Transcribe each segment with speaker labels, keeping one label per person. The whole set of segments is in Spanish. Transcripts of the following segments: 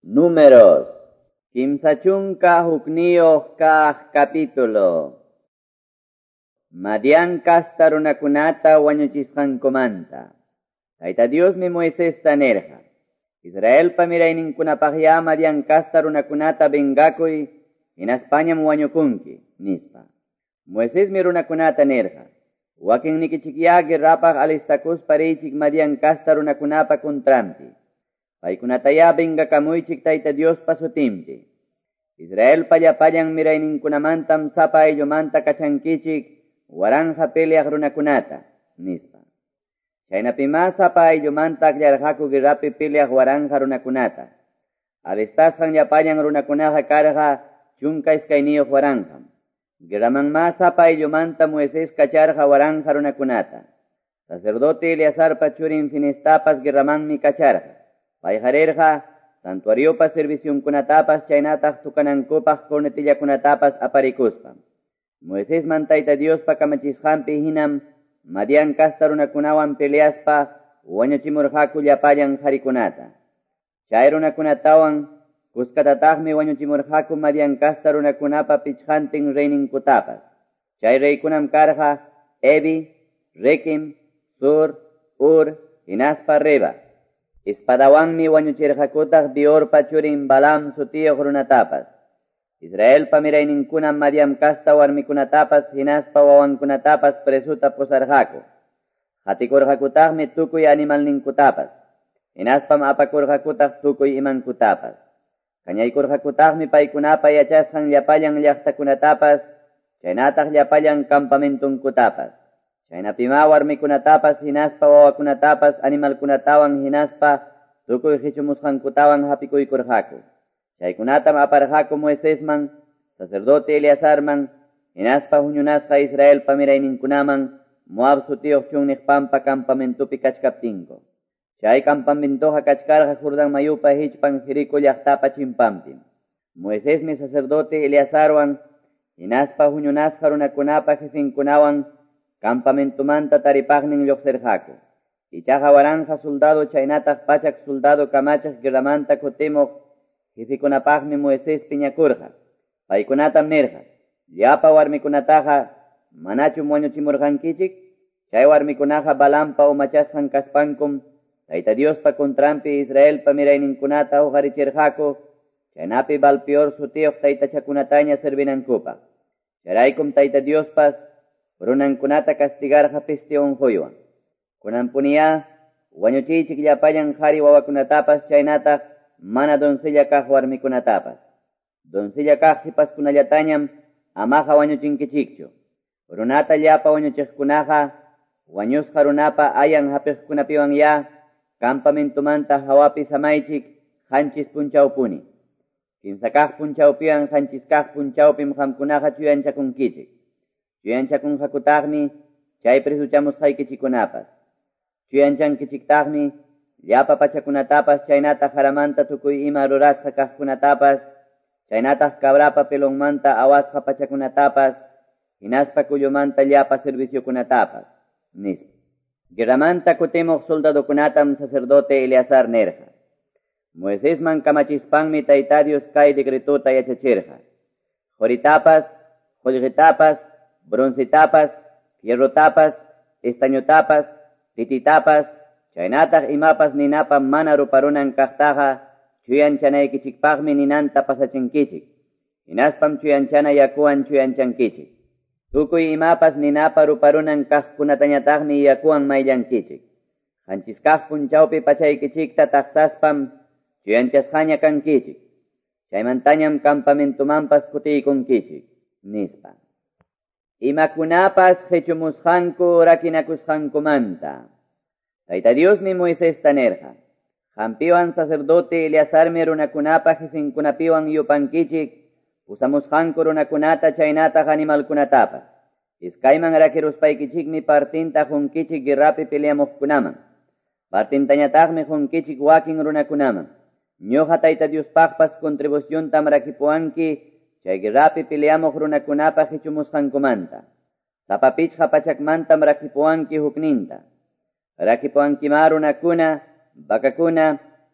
Speaker 1: Números. Kimsachunka hukniyoh kah capítulo. Madian kasta runakunata wañuchisqankumanta. Tayta Dios mi Moisés tanerja. Israel pamirayninkunapaqya Madian kasta runakunata vengakuy hinaspañam wañukunki, nispa. Moisés mi runakunata nerja. Wakin nikichikya guerrapaq alistakus parichik Madian kasta runakunapa kontrampi. Paykunataya vengakamuychik Tayta Dios pasutimpi. Israel pallapallan mirayninkunamantam sapa aylumanta kachankichik waranja peleaq runakunata, nispa. Chaynapima sapa aylumanta akllarajaku guerrapi peleaq waranja runakunata. Alistasqan llapallan runakunaqa karqa chunka iskayniyuq waranjam. Guerramanma sapa aylumanta Moisés kacharqa waranja runakunata. Sacerdote Eleazarpa churin Finestapas guerramanmi kacharqa. Payjarerqa santuariopas serviciunkunatapas chaynataq tukanankupaq cornetillakunatapas aparikuspa. Moisés Tayta Diospa kamachisqanpi hinam Madian kasta runakunawan peleaspa wañuchimurqaku llapallan qharikunata. Chay runakunatawan kuskatataqmi wañuchimurqaku Madian kasta runakunapa pichqantin reyninkutapas. Chay reykunam karqa Evi, Rekem, Sur, Ur, hinaspa Reba. Ispadawanmi wañuchirqakutaq Beorpa churin Balaam sutiyuq runatapas. Israel pamirayninkunam Madian kasta warmikunatapas hinaspa wawankunatapas presuta pusarqaku. Hatikurqakutaqmi tukuy animalninkutapas. Hinaspam apakurqakutaq tukuy imankutapas. Kañaykurqakutaqmi paykunapa yachasqan llapallan llaqtakunatapas, chaynataq llapallan campamentunkutapas. Chaynapima warmikunatapas hinaspa wawakunatapas animalkunatawan hinaspa tukuy hichumusqankutawan hapikuykurqaku. Chaykunatam aparqaku Moisésman, sacerdote Eleazarman, hinaspa huñunasqa Israel pamirayninkunaman Moab sutiyuq chunniqpampa campamentupi kachkaptinko. Chay campamentoqa kachkarqa Jordán mayupa hichpan Jericó llaqtapa chimpampim. Moisésmi sacerdote Eleazarwan, hinaspa huñunasqa runakunapa jefinkunawan campamentumanta taripaqnin lluqsirqaku. Ichaqa waranja soldado chaynataq pachak soldado kamachaq guerramanta kutimuq jefikunapaqmi Moisés piñakurqa. Paykunatam nirqa, llapa warmikunataqa manachum wañuchimurqankichik. Chay warmikunaqa Balaampa umachasqan kaspankum Tayta Diospa kontrampi Israelpa mirayninkunata uqarichirqaku, chaynapi Balpeor sutiyuq taytachakunataña servinankupaq. Chayraykum Tayta Diospas runankunata castigarqa pisti unquywan. Kunanpuniya wañuchiychik llapallan qhari wawakunatapas chaynataq mana doncella kaq warmikunatapas. Doncella kaq sipaskunallatañam amaqa wañuchinkichikchu. Runata llapa wañuchiqkunaqa wañusqa runapa ayan hapiqkunapiwan ya campamentumanta hawapi samaychik qanchis punchawpuni. Kimsa kaq punchawpiwan qanchis kaq punchawpim qamkunaqa chuyanchakunkichik. Chuyanchakunqakutaqmi chay prisuchamusqaykichikunapas. Chuyanchankichiktaqmi llapa pachakunatapas chaynataq haramanta tukuy ima rurasqa kaqkunatapas, chaynataq cabrapa pelonmanta awasqa pachakunatapas, hinaspa kullumanta llapa serviciokunatapas, nispa. Guerramanta kutimuq soldadokunatam sacerdote Eleazar nerqa. Moisésman kamachispanmi Tayta Dios kay decretuta yachachirqa. Joritapas, jollqitapas, broncitapas, fierrotapas, estañotapas, tititapas, chaynataq imapas ninapa mana ruparunan kaqtaqa chuyanchanaykichikpaqmi ninanta pasachinkichik. Hinaspam chuyanchana yakuwan chuyanchankichik. Tukuy imapas ninapa ruparunan kaqkunatañataqmi yakuwan mayllankichik. Qanchis kaq punchawpi pachaykichikta taqsaspam chuyanchasqaña kankichik. Chaymantañam campamentumanpas kutiykunkichik, nispa. Imakunapas hechumusqanku rakinakusqankumanta. Tayta Diosmi Moisés tanerqa. Hampiwan sacerdote Eleazarmi runakunapa jefinkunapiwan yupankichik, usamusqanku runakunata chaynataq animalkunatapas. Iskayman rakiruspaykichikmi partinta junkichik guerrapi peleamuqkunaman. Partintañataqmi junkichik wakin runakunaman. Ñuqa Tayta Diospaqpas contribuciontam rakipuanki chay guerrapi peleamuq runakunapa hichumusqankumanta. Sapapichqa pachakmantam rakipuanki hukninta. Rakipuankima runakuna, vakakuna,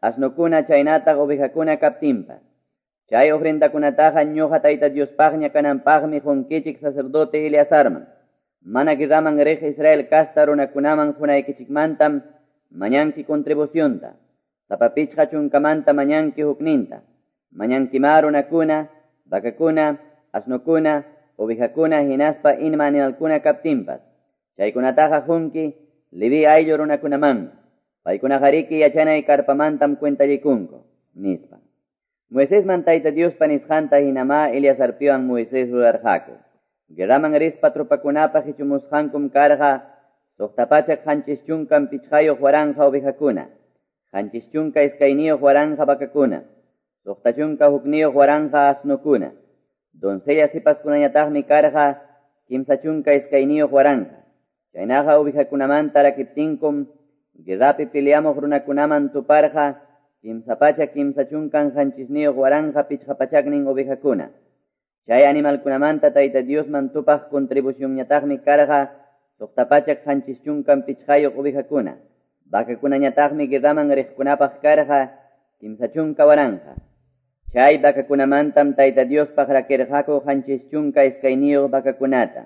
Speaker 1: asnukuna chaynataq ovejakuna kaptinpas. Chay ofrendakunataqa ñuqa Tayta Diospaqña kananpaqmi junkichik sacerdote Eleazarman. Mana guerraman riq Israel kasta runakunaman hunaykichikmantam mañanki contribucionta. Sapapichqa chunkamanta mañanki hukninta. Mañankima runakuna, vakakuna, asnukuna, ovejakuna hinaspa inma animalkuna kaptinpas. Chaykunataqa junki Levi ayllu runakunaman. Paykunaqa riki yachanay karpamantam cuentallikunku, nispa. Moisesman Tayta Diospa nisqanta hinama Eleazarpiwan Moisés rurarqaku. Guerraman rispa tropakunapa hichumusqankum karqa, suqtapachak hanchischunkan pichqayuq waranja ovejakuna, hanchischunka iskayniyuq waranja vakakuna, suqtachunka hukniyuq waranja asnukuna, doncella sipaskunañataqmi karqa, kimsachunka iskayniyuq waranja. Chaynaqa ovejakunamanta rakiptinkum, guerrapi peleamuq runakunaman tuparqa, kimsapacha kimsachunkan hanchisniyuq waranja pichqapachaknin ovejakuna. Chay animalkunamanta Tayta Diosman tupaq contribucionñataqmi karqa, suqtapachak hanchischunkan pichqayuq ovejakuna. Vakakunañataqmi guerraman riqkunapaq karqa, kimsachunka waranja. Chay vakakunamantam Tayta Diospaq rakirqaku hanchischunka iskayniyuq vakakunata.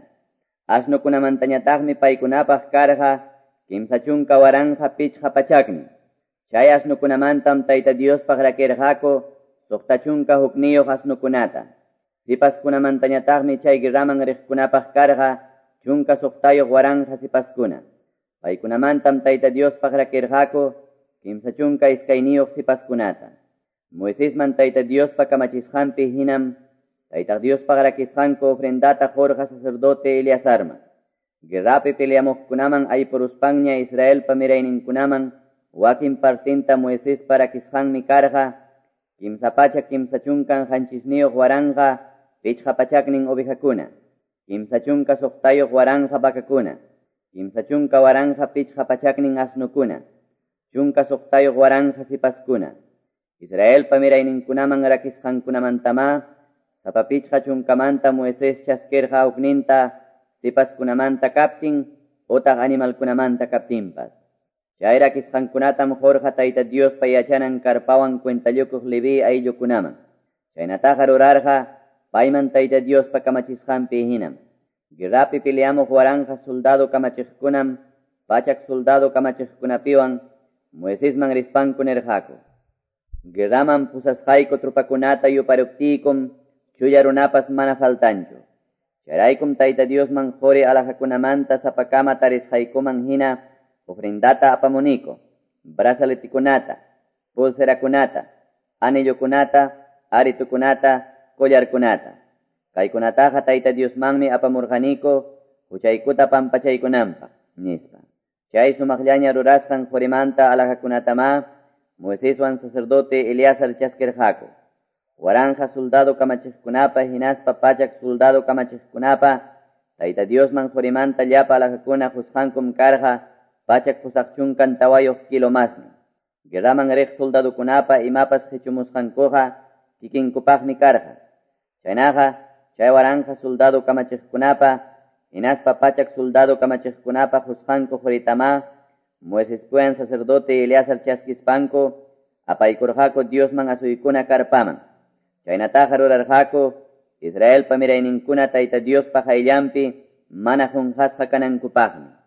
Speaker 1: Asnukunamantañataqmi paykunapaq karqa, kimsachunka waranja pichqapachaknin. Chay asnukunamantam Tayta Diospaq rakirqaku, suqtachunka hukniyuq asnukunata. Sipaskunamantañataqmi chay guerraman riqkunapaq karqa, chunka suqtayuq waranja sipaskuna. Paykunamantam Tayta Diospaq rakirqaku, kimsachunka iskayniyuq sipaskunata. Moisesman Tayta Diospa kamachisqanpi hinam, Tayta Diospaq rakisqanku ofrendata jorqa sacerdote Eleazarman. Guerrapi peleamuqkunaman aypuruspanña Israelpa mirayninkunaman, wakin partinta Moisespa rakisqanmi karqa, kimsapacha kimsachunkan hanchisniyuq waranja, pichqapachaknin ovejakuna, kimsachunka suqtayuq waranja vakakuna, kimsachunka waranja pichqapachaknin asnukuna, chunka suqtayuq waranja sipaskuna. Israelpa mirayninkunaman rakisqankunamantama, sapapichqa chunkamanta Moisés chaskirqa hukninta, sipaskunamanta kaptin, otaq animalkunamanta kaptinpas. Chay rakisqankunatam jorqa Tayta Diospa yachanan karpawan cuentallukuq Levi ayllukunaman. Chaynataqa rurarqa, payman Tayta Diospa kamachisqanpi hinam. Guerrapi peleamuq waranja soldado kamachiqkunam, pachak soldado kamachiqkunapiwan, Moisesman rispanku nirqaku. Guerraman pusasqayku trupakunata yuparuptiykum, chuya runapas mana faltanchu. Chayraykum Tayta Diosman qori alajakunamanta sapakama tarisqaykuman hina, ofrendata apamuniko, brazaletikunata, pulserakunata, anillokunata, aritukunata, collarkunata. Kaykunataqa Tayta Diosmanmi apamurqaniko, huchaykuta pampachaykunanpaq, nispa. Chay sumaqllaña rurasqan qorimanta alajakunatama, Moiseswan sacerdote Eleazar chaskirqaku. Waranja soldado kamachiqkunapa hinaspa pachak soldado kamachiqkunapa, Tayta Diosman qorimanta llapa alajakuna husqankum karqa, pachak pusaqchunkan tawayuq kilo masmi. Guerraman riq soldadokunapa imapas hichumusqankuqa, kikinkupaqmi karqa. Chaynaqa, chay waranja soldado kamachiqkunapa, hinaspa pachak soldado kamachiqkunapa husqanku qoritama, Moisespuan sacerdote Eleazar chaskispanku, apaykurqaku Diosman asuykuna karpaman. Chaynataqa rurarqaku, Israelpa mirayninkuna Tayta Diospa hayllampi, mana junqasqa kanankupaqmi.